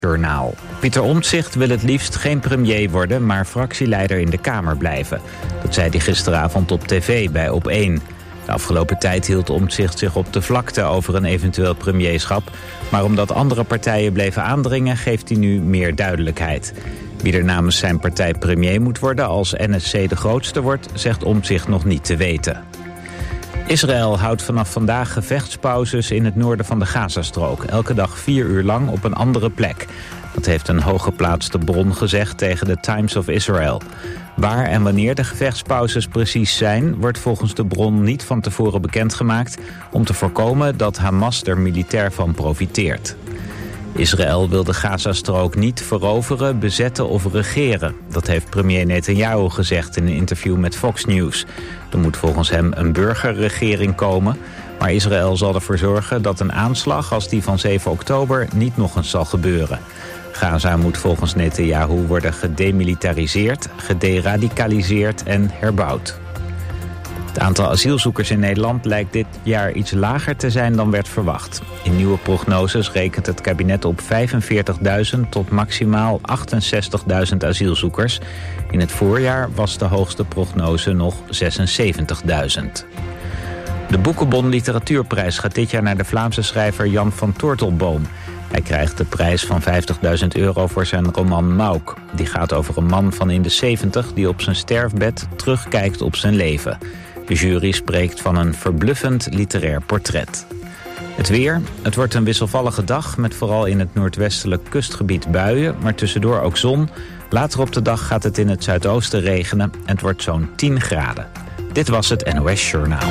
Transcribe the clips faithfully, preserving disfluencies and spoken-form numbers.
Journaal. Pieter Omtzigt wil het liefst geen premier worden, maar fractieleider in de Kamer blijven. Dat zei hij gisteravond op tv bij Op één. De afgelopen tijd hield Omtzigt zich op de vlakte over een eventueel premierschap. Maar omdat andere partijen bleven aandringen, geeft hij nu meer duidelijkheid. Wie er namens zijn partij premier moet worden als N S C de grootste wordt, zegt Omtzigt nog niet te weten. Israël houdt vanaf vandaag gevechtspauzes in het noorden van de Gazastrook. Elke dag vier uur lang op een andere plek. Dat heeft een hooggeplaatste bron gezegd tegen de Times of Israel. Waar en wanneer de gevechtspauzes precies zijn, wordt volgens de bron niet van tevoren bekendgemaakt, om te voorkomen dat Hamas er militair van profiteert. Israël wil de Gazastrook niet veroveren, bezetten of regeren. Dat heeft premier Netanyahu gezegd in een interview met Fox News. Er moet volgens hem een burgerregering komen, maar Israël zal ervoor zorgen dat een aanslag als die van zeven oktober niet nog eens zal gebeuren. Gaza moet volgens Netanyahu worden gedemilitariseerd, gederadicaliseerd en herbouwd. Het aantal asielzoekers in Nederland lijkt dit jaar iets lager te zijn dan werd verwacht. In nieuwe prognoses rekent het kabinet op vijfenveertigduizend tot maximaal achtenzestigduizend asielzoekers. In het voorjaar was de hoogste prognose nog zesenzeventigduizend. De Boekenbon Literatuurprijs gaat dit jaar naar de Vlaamse schrijver Jan van Tortelboom. Hij krijgt de prijs van vijftigduizend euro voor zijn roman Mauk. Die gaat over een man van in de zeventig die op zijn sterfbed terugkijkt op zijn leven. De jury spreekt van een verbluffend literair portret. Het weer. Het wordt een wisselvallige dag met vooral in het noordwestelijk kustgebied buien, maar tussendoor ook zon. Later op de dag gaat het in het zuidoosten regenen en het wordt zo'n tien graden. Dit was het N O S Journaal.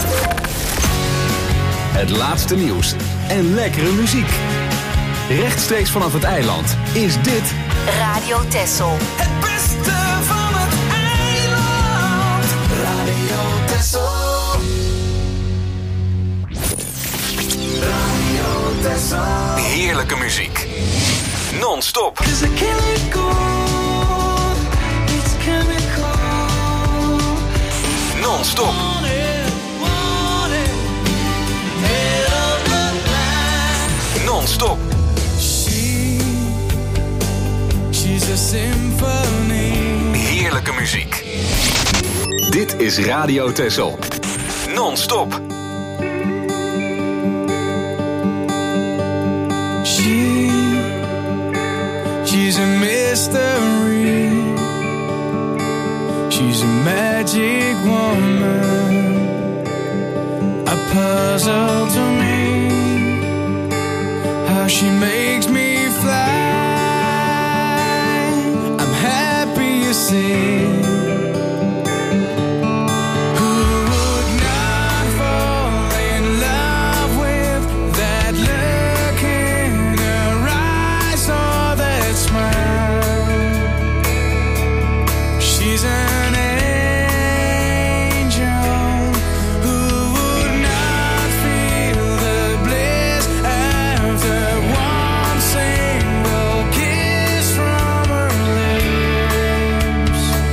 Het laatste nieuws en lekkere muziek. Rechtstreeks vanaf het eiland is dit Radio Texel. Het beste van het eiland. Radio Texel. Radio Texel. heerlijke muziek. Non-stop. It's a chemical. It's chemical. Non-stop. Want it, want it. Middle of the night. Non-stop. She's a symphony. Heerlijke muziek. Dit is Radio Texel. Non-stop. She, she's a mystery. She's a magic woman. A puzzle to me. How she makes me fly. Sing. Who would not fall in love with that look in her eyes or that smile? She's an angel who would not feel the bliss after one single kiss from her lips.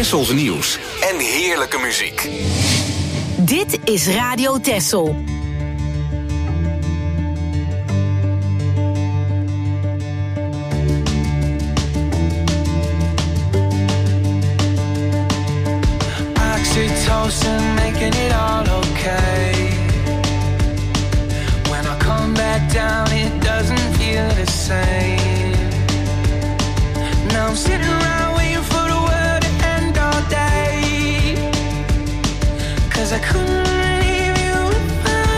Tessels nieuws en heerlijke muziek. Dit is Radio Tessel. Oxytocin making it all okay. When I come back down, it doesn't feel the same. Now I'm sitting around waiting for the world to end all day. Cause I couldn't leave you if I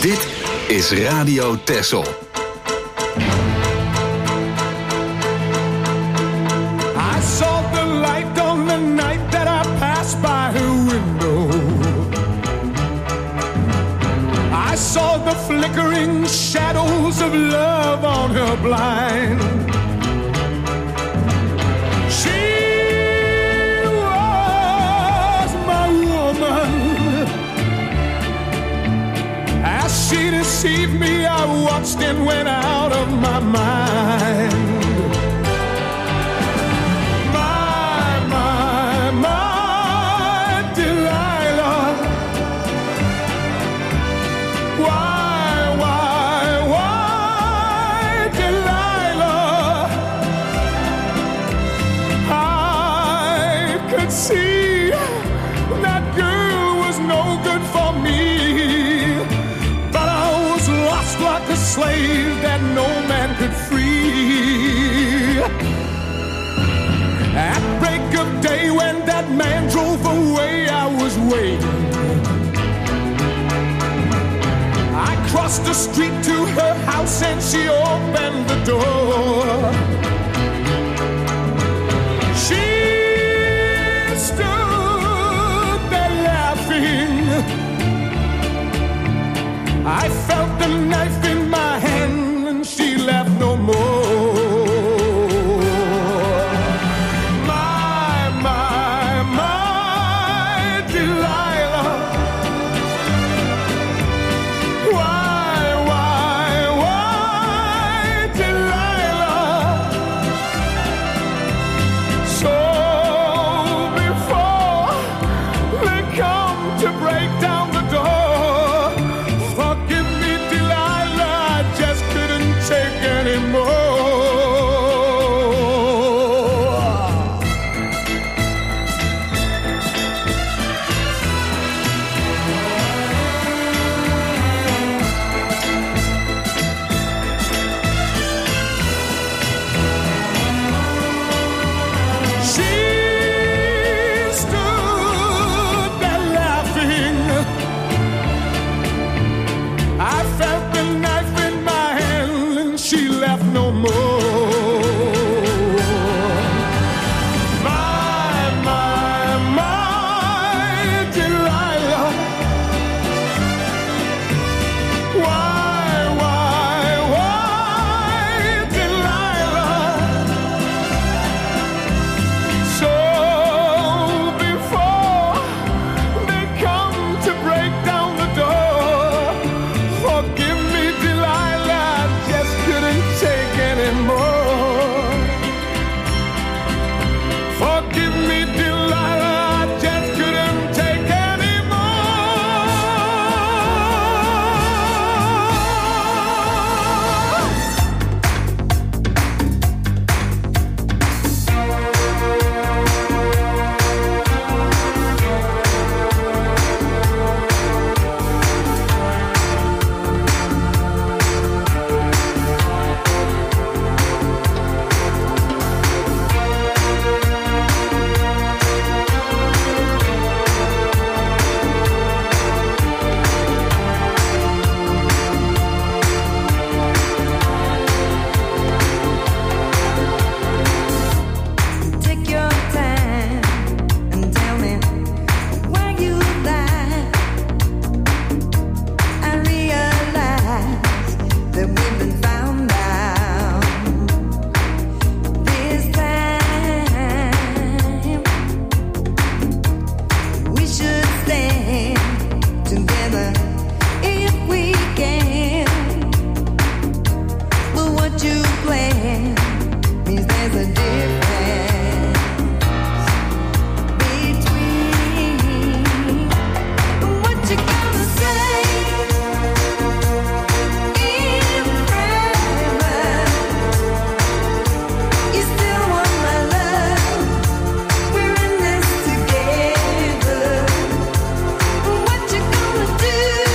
Dit is Radio Texel. I saw the light on the night that I passed by her window. I saw the flickering shadows of love on her blind. She was my woman. As she deceived me, I watched and went out of my mind. See, that girl was no good for me, but I was lost like a slave that no man could free. At break of day when that man drove away, I was waiting. I crossed the street to her house and she opened the door. She I felt the knife in my hand and she left no more. My, my, my Delilah. Why, why, why Delilah? So before they come to break down the door, no more. My, my, my Delilah. Why, why, why Delilah? So before they come to break down the door, forgive me Delilah, I just couldn't take anymore. Forgive me, Delilah, I just couldn't take anymore. Take your time and tell me where you lie. I realize that we've been found out. This time we should stand together if we can. But what you plan means there's a difference between what you gonna say in private. You still want my love. We're in this together. What you gonna do?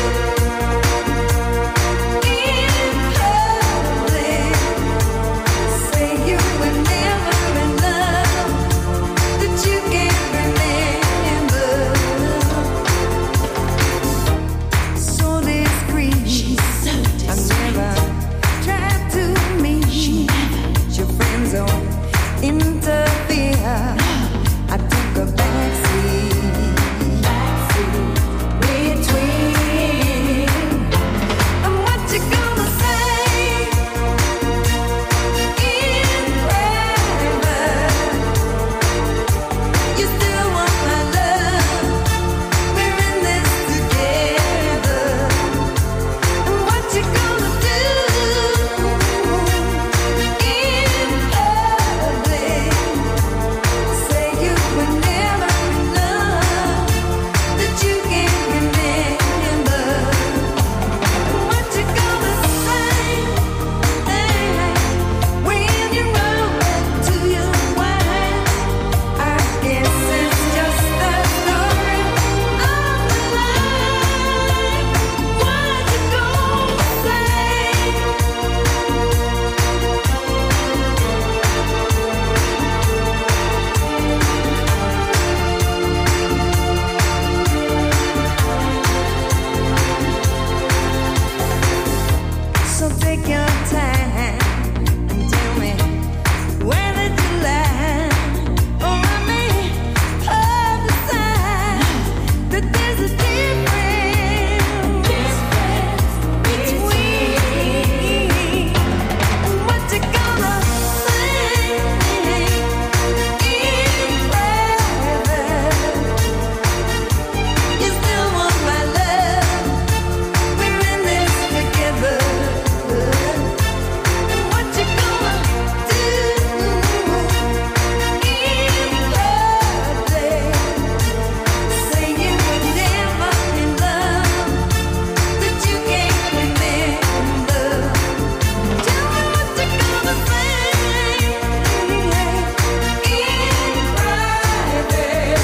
take your time and tell me where did you land? Or I may understand that there's a difference between what you're gonna say in private. You still want my love. We're in this together. What you gonna do in private? Say you were never in love, that you can't remember. Tell me what you gonna say in private.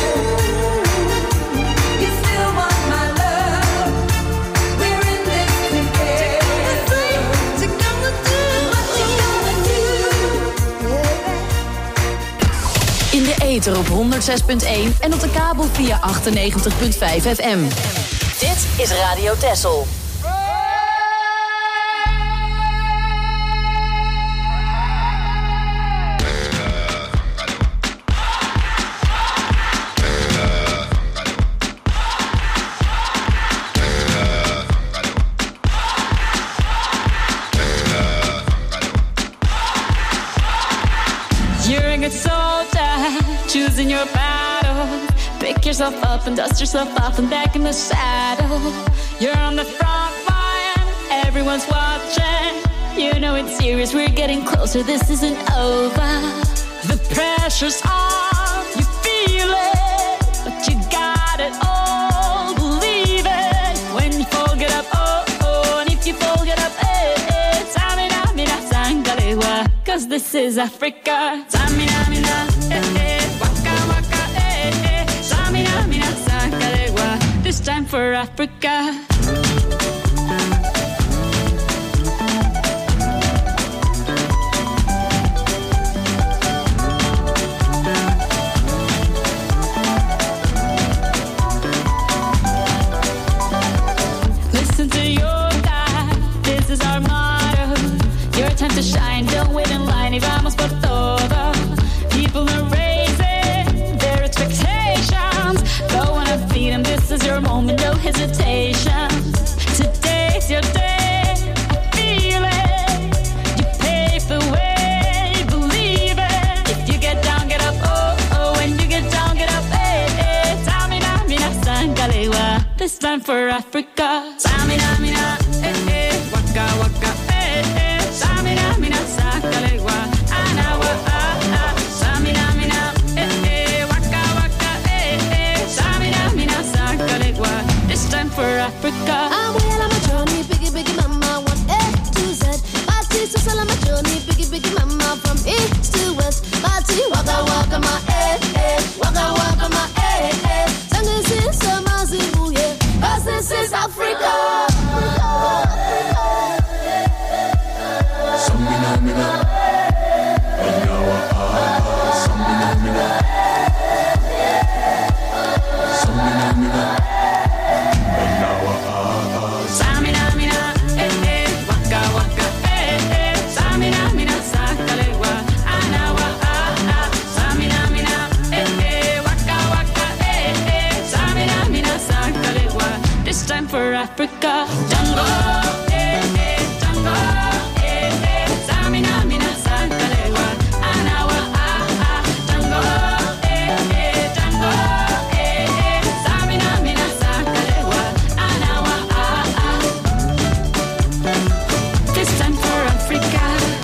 You still want my love. We're in this together. Say what you gonna do, what you gonna do, baby. In de ether op honderdzes punt één en op de kabel via achtennegentig punt vijf F M. Dit is Radio Texel. You're a good soldier, choosing your battle. Pick yourself up and dust yourself off and back in the saddle. You're on the front line, everyone's watching. You know it's serious, we're getting closer, this isn't over. The pressure's on, you feel it, but you got it all, believe it. When you fall, get up, oh, oh, and if you fall, get up, eh, eh. Samina, mina, sangalewa, cause this is Africa. Samina, mina, eh, eh, waka, waka, eh, eh. Samina, mina, sangalewa, this time for Africa. Listen to your God, this is our motto. Your time to shine, don't wait in line, y vamos por todo. People are raising their expectations. Go on and feed them, this is your moment, no hesitation. Today's your day, feel it. You pave the way, believe it. If you get down, get up, oh, oh. When you get down, get up, eh, eh. Samina, mina, sangalewa, this time for Africa. Samina, mina, eh, eh. Waka, waka, eh, eh. Samina, mina, sangalewa, anawa, ah, ah. Samina, mina, eh, eh. Waka, waka, eh, eh. Samina, mina, sangalewa, this time for Africa. I'm well on my journey, biggie, biggie, mama, one A to Z. My sister's all on my journey, biggie, biggie, mama, from east to west. Party, waka, waka, my eh, eh. Waka, waka, my eh, eh. Sangin' since summer, Zimbabwe, yeah. 'Cause this is Africa. Samina, mina, anawa, ah, ah. Samina, mina, samina, mina, anawa, ah, ah. Samina, mina, eh, eh. Waka, waka, eh, eh. Samina, mina, sangalewa, anawa, ah, ah. Samina, mina, eh, eh. Waka, waka, eh, eh. Samina, mina, sangalewa, this time for Africa. Jungle, eh, eh. Jungle, eh, eh. Samina, mina, sangalewa, anawa, ah, ah. Jungle, eh, eh. Jungle, eh, eh. Samina, mina, sangalewa, anawa, ah, ah. This time for Africa.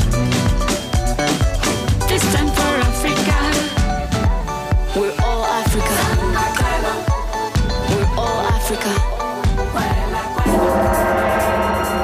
This time for Africa. We're all Africa. We're all Africa.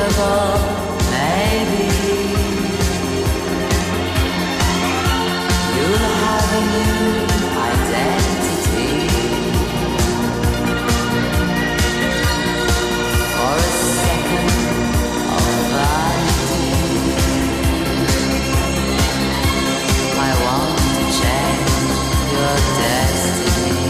impossible, maybe you'll have a new identity. For a second of vanity, I want to change your destiny.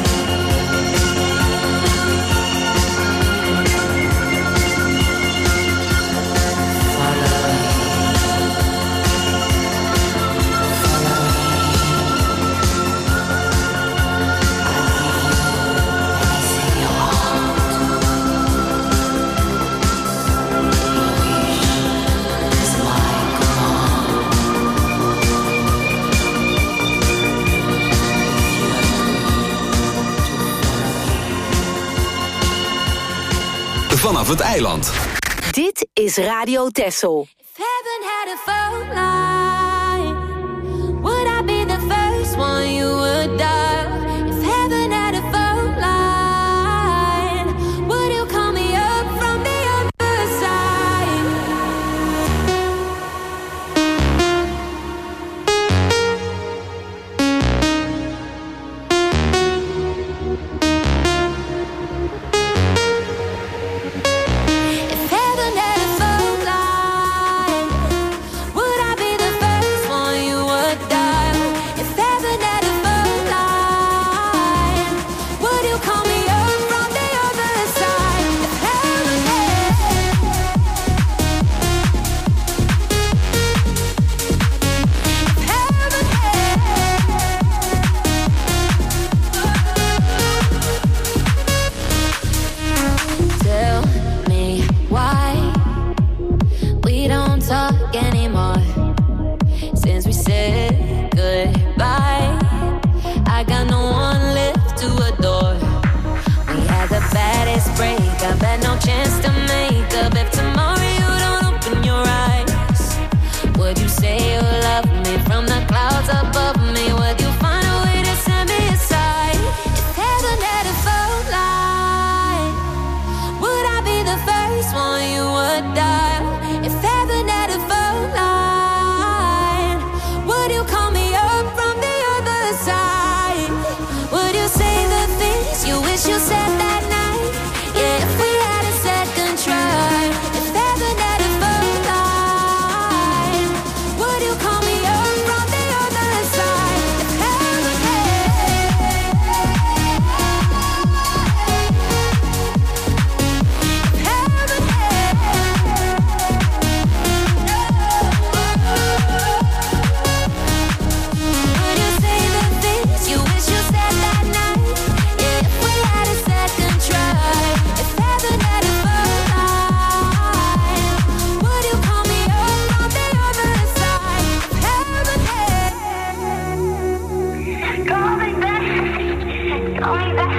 Vanaf het eiland. Dit is Radio Texel. If heaven had a phone line, would I be the first one you would dial? If heaven had a phone line, would you call me up from the other side? If heaven had a phone line, would I be the first one you would dial? If heaven had a phone line, would you call me up from the other side? If heaven had, if heaven had, tell me why we don't talk anymore. Since we said goodbye, I got no one left to adore. We had the baddest breakup, had no chance to make up. If tomorrow you don't open your eyes, would you say you love me from the clouds above me? Would you find a way to set me aside? If heaven had a phone line, would I be the first one you would dial? If heaven had a phone line, would you call me up from the other side? Would you say the things you wish you said that night? Yeah, if we had a second try. If heaven had a phone line, would you call me up from the other side? If heaven would you say the things you wish you said that night? Yeah, if we had a second try. If heaven had a phone line, would you call me up from the other side? If heaven had, call me back, call me back,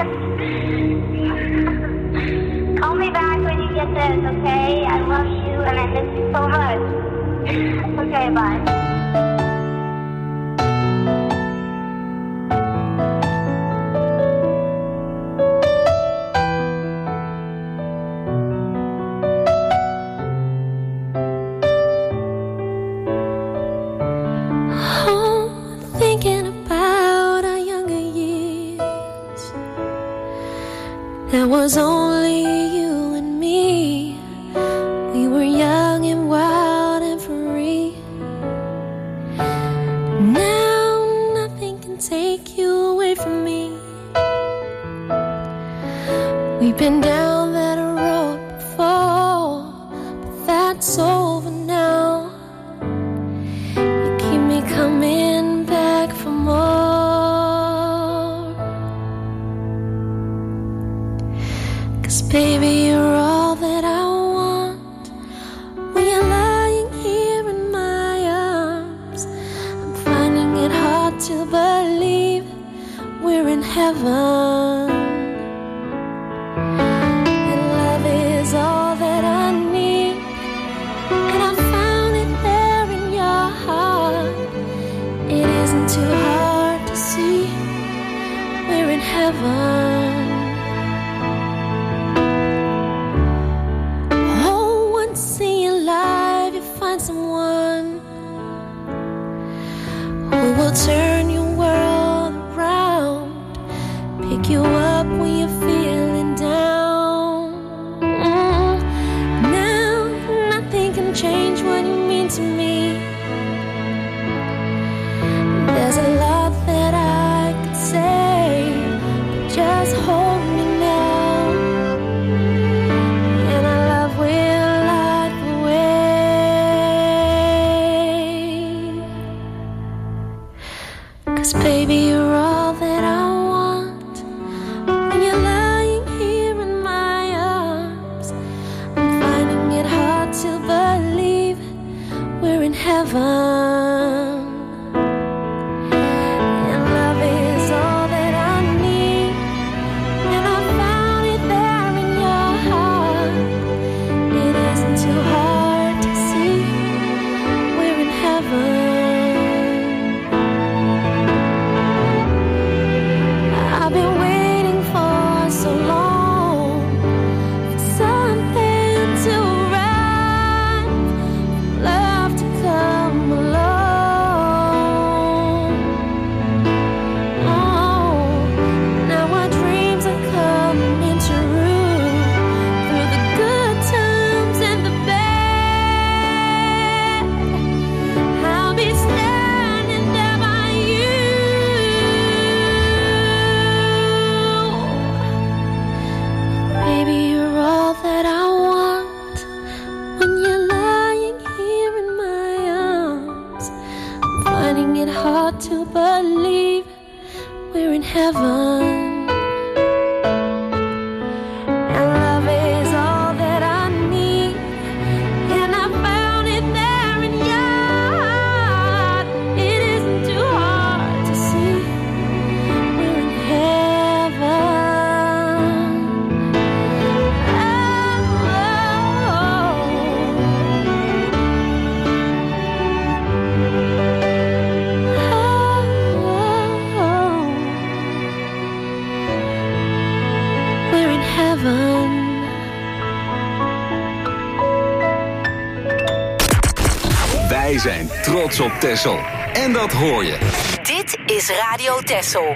call me back when you get this, okay? I love you and I miss you so much. Okay, bye. Oh, thinking about our younger years. There was only you and me. We were young and wild and free. Now nothing can take you away from me. We've been down that road before, but that's over now. You keep me coming back for more. 'Cause baby, you're all that I want. When you're lying here in my arms, I'm finding it hard to believe we're in heaven. And love is all that I need, and I found it there in your heart. It isn't too hard to see we're in heaven. Oh, will turn your world around, pick you up when you're feeling down. Mm. Now nothing can change what you mean to me. There's a lot that I could say, but just hold me now, and our love will light the way. 'Cause baby, you're all that I want. When you're lying here in my arms, I'm finding it hard to believe we're in heaven. And love is all that I need, and I found it there in your heart. It isn't too hard to see we're in heaven. I've been waiting for so long for something to arrive, love to come along. Oh, now our dreams are coming true, through the good times and the bad. I'll be standing there by you. Baby, you're all that I want. When you're lying here in my arms, I'm finding it hard to believe we're in heaven. And love is all that I need, and I found it there in your heart. It isn't too hard to see we're in heaven. We're in heaven. Wij zijn trots op Texel. En dat hoor je. Dit is Radio Texel.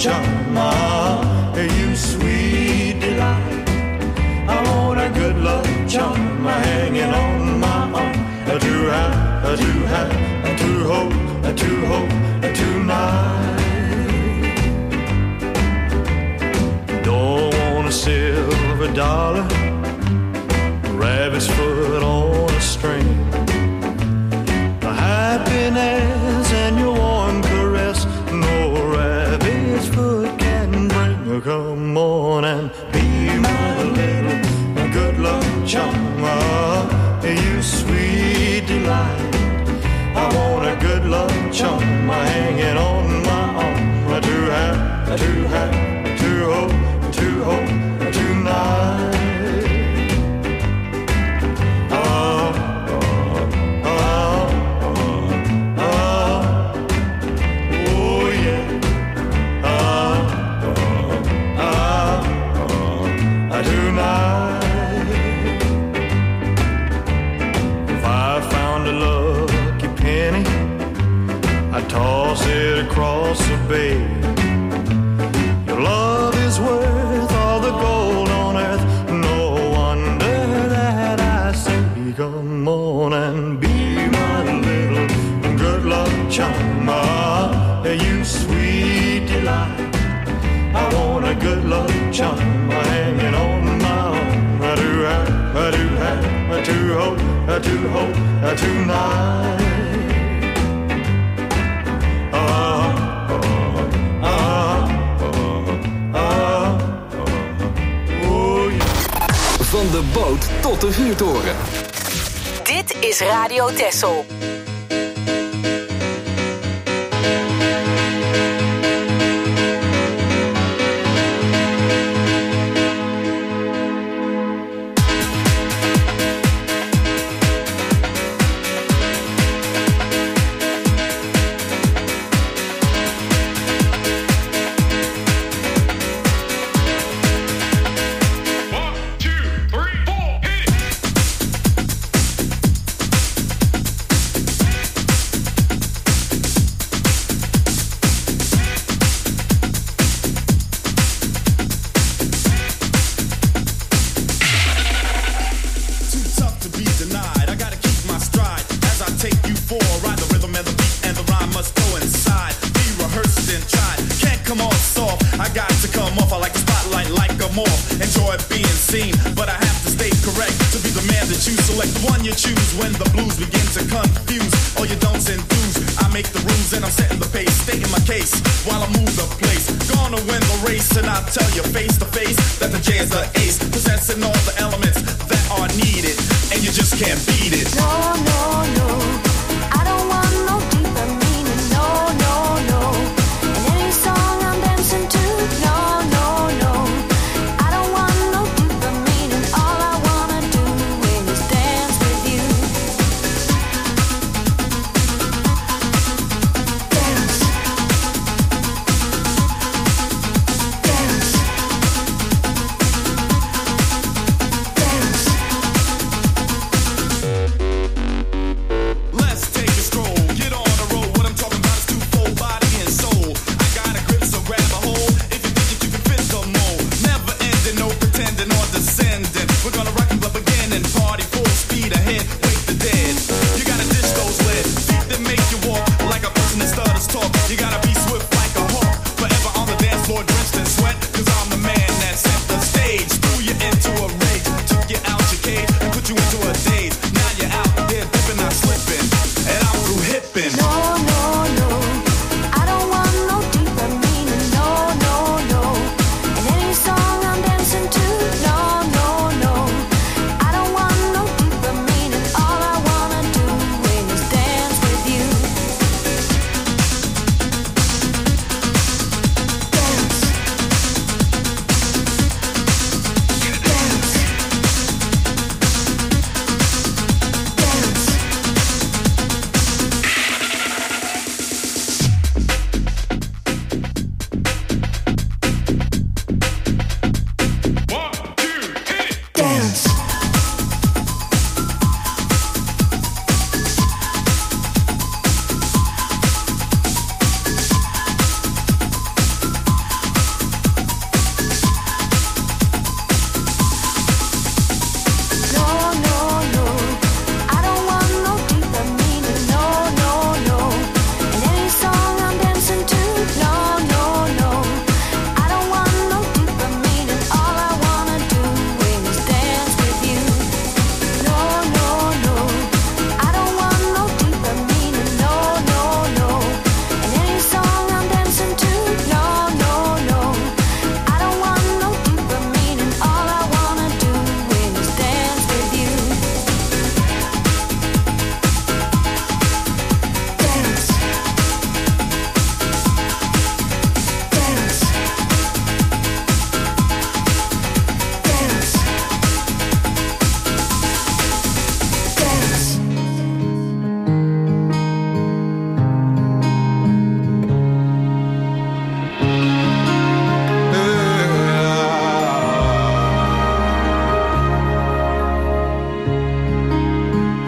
charm, ah, you sweet delight. I want a good luck charm hanging on my arm. To have, to have, to hope, to hope tonight. Don't want a silver dollar, rabbit's foot on a string. The happiness and your warm caress, no rabbit's foot can bring. Come on and be my little good luck charm, ah, you sweet delight. I want a good luck charm hanging on my arm. To have, to have, to hope, to hope tonight. Oh, oh, oh, oh, oh, oh yeah. Oh, oh, oh, oh, tonight. If I found a lucky penny, I'd toss it across the bay. Your love is worth all the gold on earth. No wonder that I say, come on and be my little good luck charm, ah, you sweet delight. I want a good luck charm hanging on my arm. I do have, I do have, I do hope, I do hope tonight. Van de boot tot de vuurtoren. Dit is Radio Texel.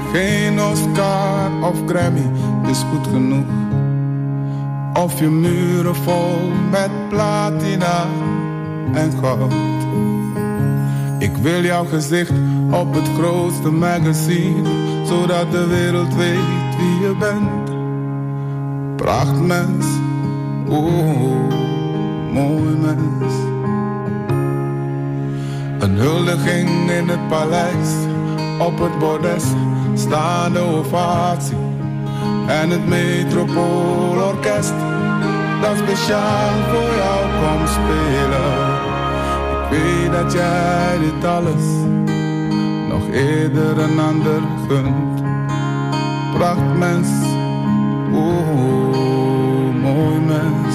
Geen Oscar of Grammy is goed genoeg. Of je muren vol met platina en goud. Ik wil jouw gezicht op het grootste magazine, zodat de wereld weet wie je bent. Prachtmens, oh, mooi mens. Een huldiging in het paleis, op het bordes staande ovatie. En het Metropoolorkest dat speciaal voor jou komt spelen. Ik weet dat jij dit alles nog eerder een ander gunt. Prachtmens, oh, mooi mens.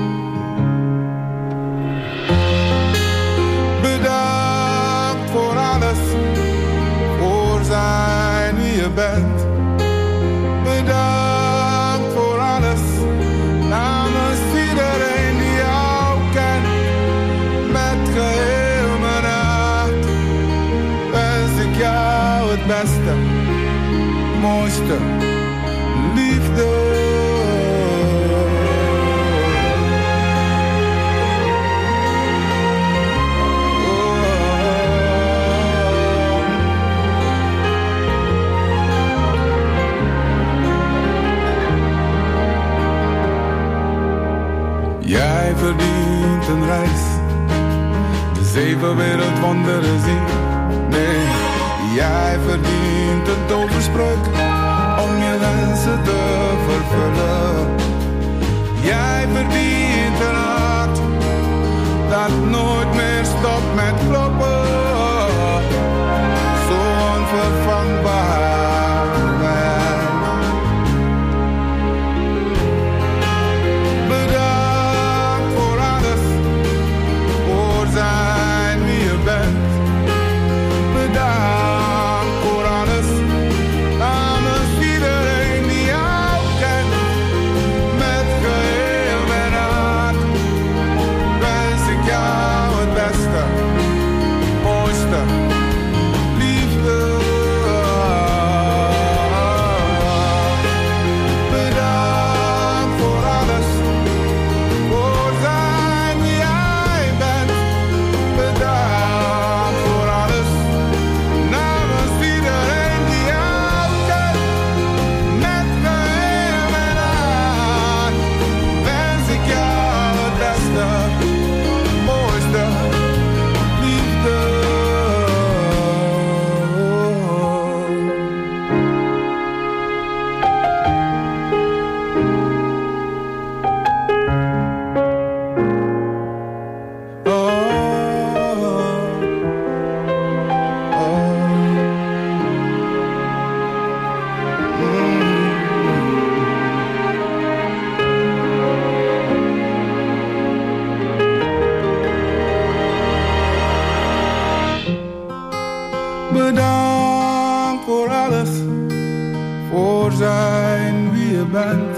Bedankt voor alles, voor zijn wie je bent. Bedankt voor alles, namens iedereen die jou kent. Met geheel mijn hart wens ik jou het beste, mooiste, liefde. Jij verdient een reis, de zeven wereldwonderen zien. Nee, jij verdient een toverspreuk om je wensen te vervullen. Jij verdient een hart dat nooit meer stopt met kloppen. Zo onvervangbaar wij. Zijn wie je bent. Bedankt voor alles, namens iedereen die jou kent. Met geheel mijn hart wens ik jou het beste, mooiste, liefde. Bedankt voor alles, voor zijn wie jij bent. Bedankt voor alles, namens iedereen die jou kent. Met geheel mijn hart wens ik jou het beste, mooiste, liefde. Bedankt voor alles, voor zijn wie je bent.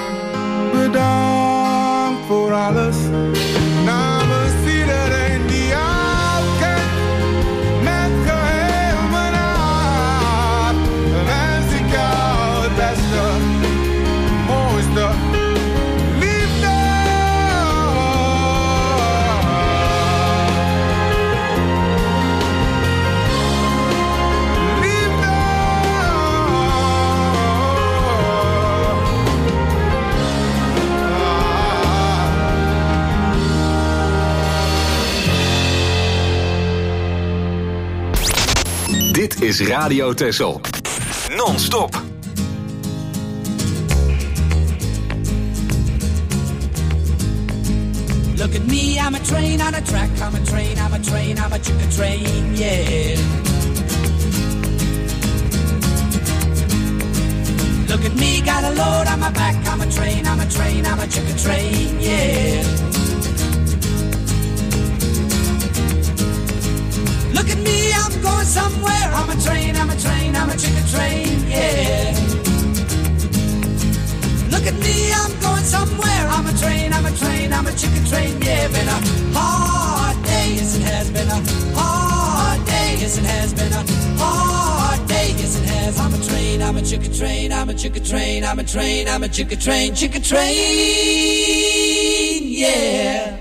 Bedankt voor alles, namens iedereen die jou kent. Met geheel mijn hart wens ik jou het beste, mooiste, liefde. Dit is Radio Texel. Non-stop. Look at me, I'm a train on a track. I'm a train, I'm a train, I'm a chicken train, yeah. Look at me, got a load on my back. I'm a train, I'm a train, I'm a chicken train, yeah. Look at me, I'm going somewhere. I'm a train, I'm a train, I'm a chicken train, yeah. Look at me, I'm going somewhere. I'm a train, I'm a train, I'm a chicken train, yeah. Been a hard day, yes it has been a hard day, yes it has been a hard day, yes it has. I'm a train, I'm a chicken train, I'm a chicken train, I'm a train, I'm a chicken train, chicken train, yeah.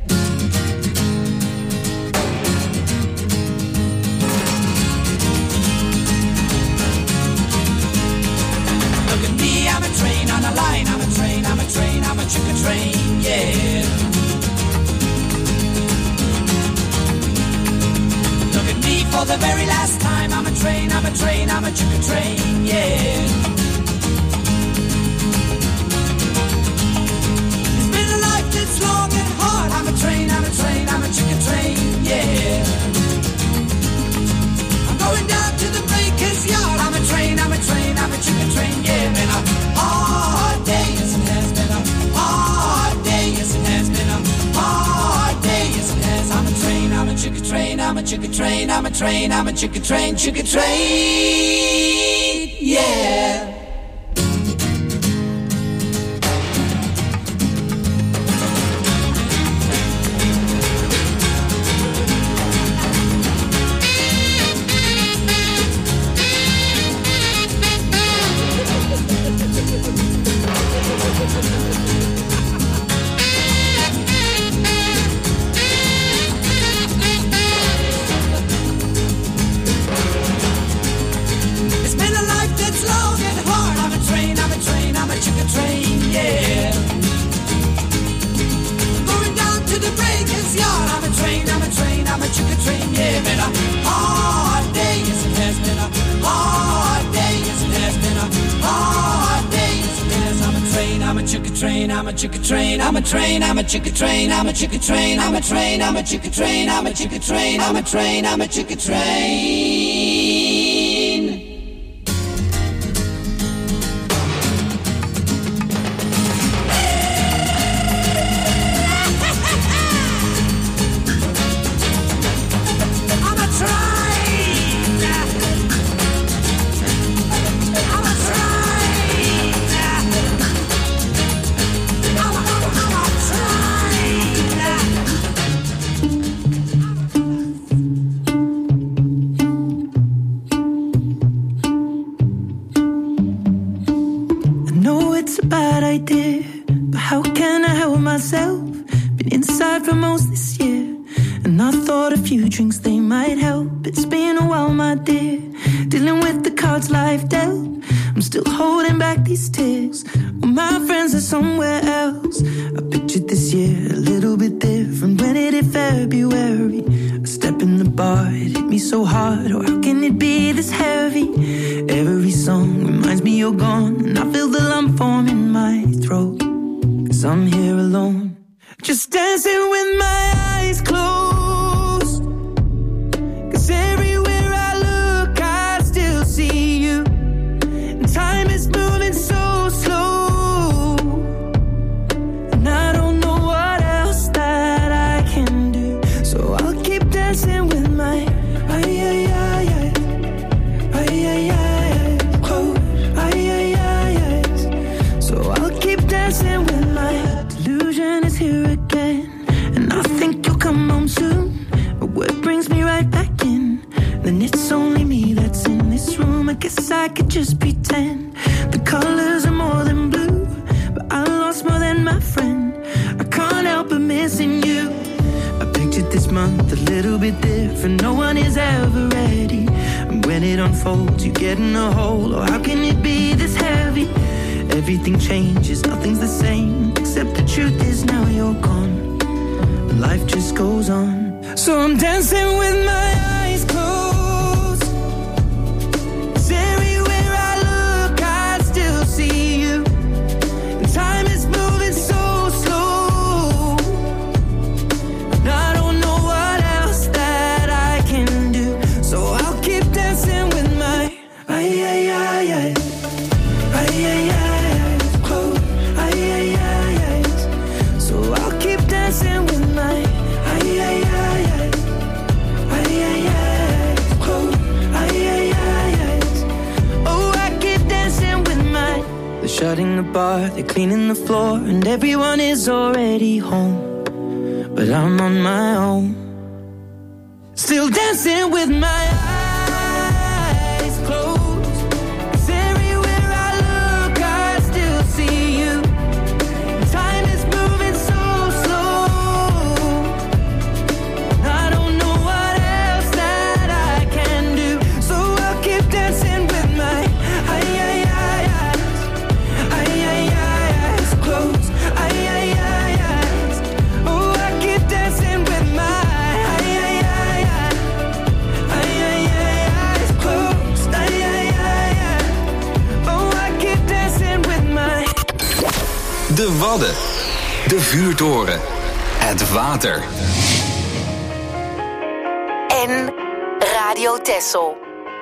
Look at me, I'm a train on a line, I'm a train, I'm a train, I'm a chicken train, yeah. Look at me for the very last time, I'm a train, I'm a train, I'm a chicken train, yeah. It's been a life that's long and hard, I'm a train, I'm a train, I'm a chicken train, yeah. I'm going down to the breaker's yard, I'm a train, I'm a train, I'm a chicken train, yeah. Been a hard day, yes it has been a hard day, yes it has been a hard day, yes it has. I'm a train, I'm a chicken train, I'm a chicken train, I'm a train, I'm a chicken train, chicken train, yeah. I'm a chicken train, I'm a train, I'm a chicken train, I'm a chicken train, I'm a train, I'm a chicken train, I'm a chicken train, I'm a train, I'm a chicken train. Shutting the bar, they're cleaning the floor, and everyone is already home. But I'm on my own, still dancing with my eyes closed. De Wadden. De vuurtoren. Het water. En Radio Texel.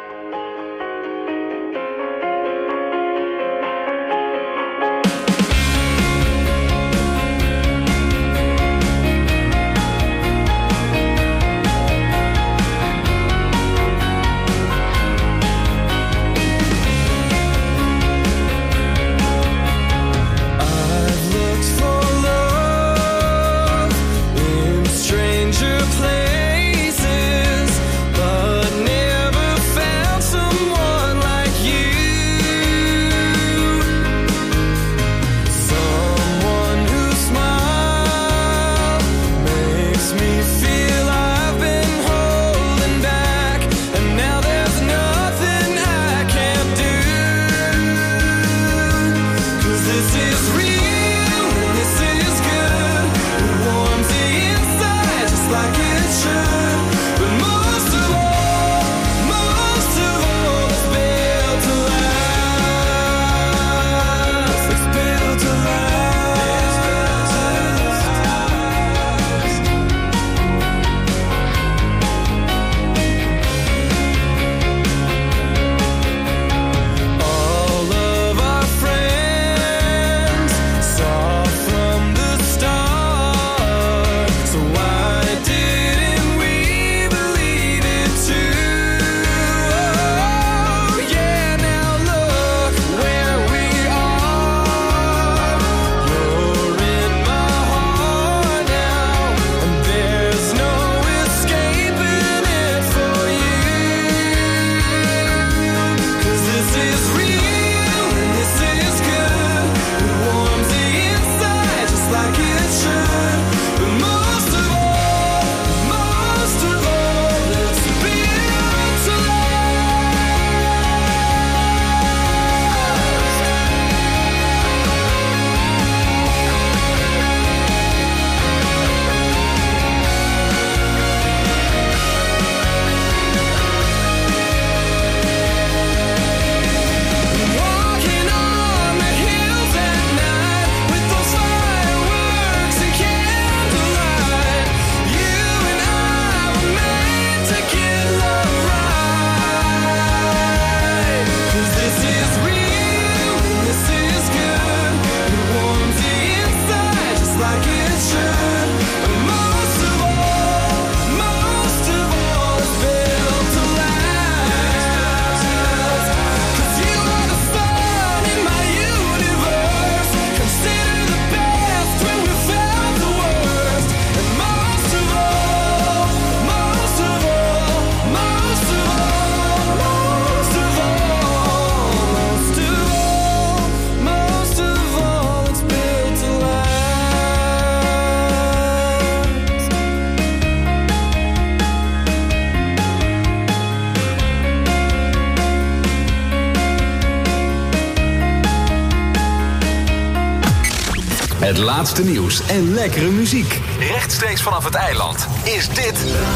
Het laatste nieuws en lekkere muziek. Rechtstreeks vanaf het eiland is dit...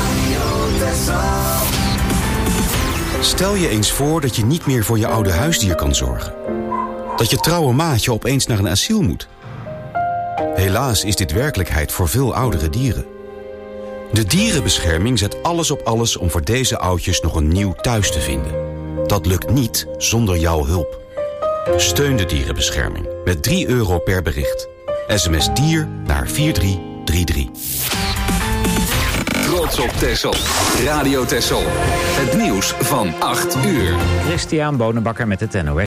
Stel je eens voor dat je niet meer voor je oude huisdier kan zorgen. Dat je trouwe maatje opeens naar een asiel moet. Helaas is dit werkelijkheid voor veel oudere dieren. De dierenbescherming zet alles op alles om voor deze oudjes nog een nieuw thuis te vinden. Dat lukt niet zonder jouw hulp. Steun de dierenbescherming met drie euro per bericht. S M S dier naar vier drie drie drie. Trots op Texel. Radio Texel. Het nieuws van acht uur. Christian Bonenbakker met het N O S.